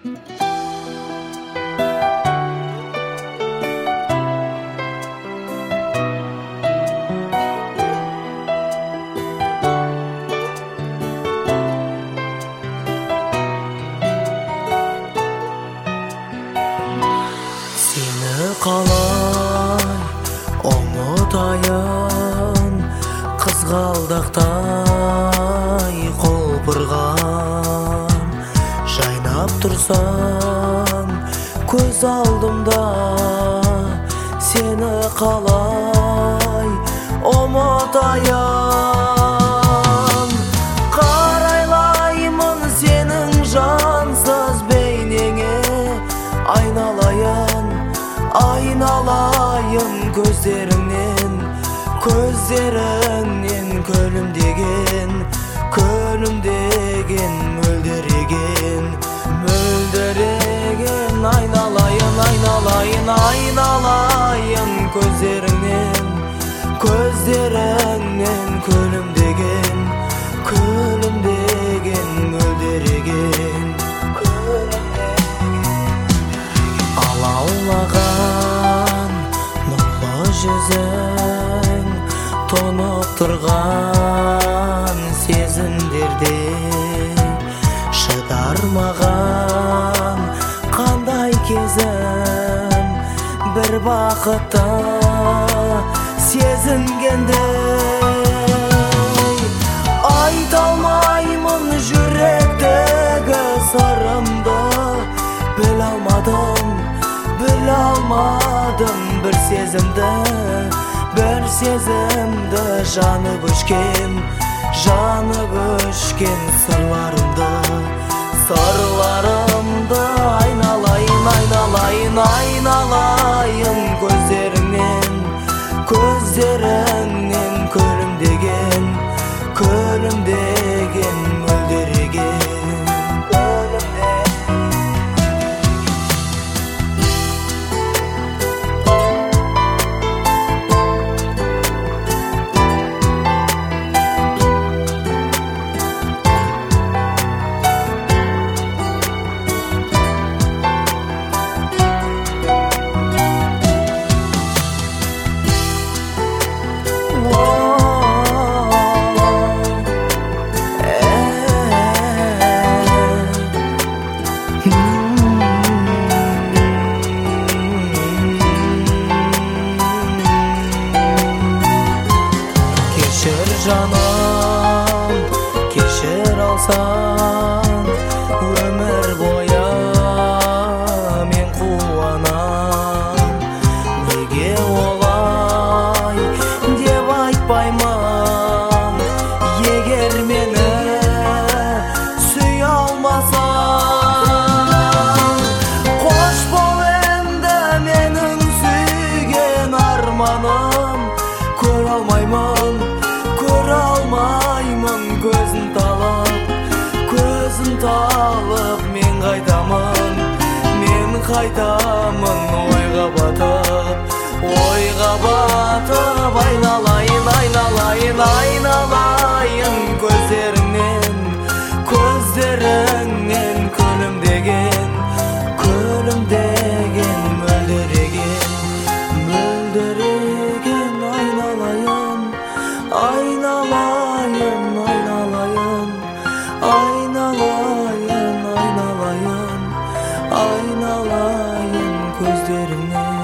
Seni qalay ұмытайын, қызғалдақтай құлпырған. Жайнап тұрсаң көз алдымда, сені қалай ұмытайын. Қарайлаймын сенің жансыз бейнеңе, айналайын, айналайын көздеріңнен, көздеріңнен күлімдеген, күлімдеген, мөлдіреген, мөлдіреген. Айналайын, айналайын, айналайын көздеріңнен, көздеріңнен, күлімдеген, күлімдеген, мөлдіреген. Алаулаған нұрлы жүзің, тоңып тұрған сезімдерде шыдар маған қандай кезім, бір бақытты сезінгендей. Айта алмаймын жүректегі сырымды, біле алмадым, біле алмадым бір сезімді, бір сезімді. Жанып өшкен, жанып өшкен сырларымды, сырларымды. Айналайын, айналайын, айналайын көздеріңнен, көздеріңнен, күлімдеген, күлімдеген, мөлдіреген. Кешір жаным, кешір алсаң, өмір бойы мен қуанам. Неге олай деп айтпаймын, егер мені сүй алмасаң. Қош бол енді менің сүйген арманым, көре алмаймын, көре алмаймын көзін талып, көзін талып. Мен қайтамын, мен қайтамын ойға батып, ойға батып. Айналайын, айналайын, айналайын көздеріңнен, көздеріңнен, күлімдеген, күлімдеген, мөлдіреген, мөлдіреген. Айналайын, айналайын, айналайын, айналайын, айналайын, айналайын көздеріңнен.